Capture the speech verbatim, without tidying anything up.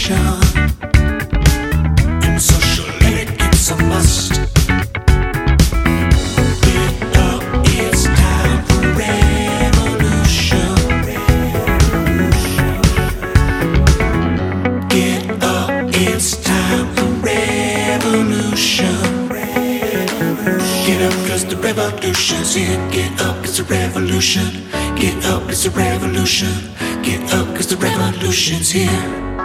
And social etiquette's a must. Get up, it's time for revolution. Get up, it's time for revolution. Get up, cause the revolution's here. Get up, it's a revolution. Get up, it's a revolution. Get up, cause the revolution's here.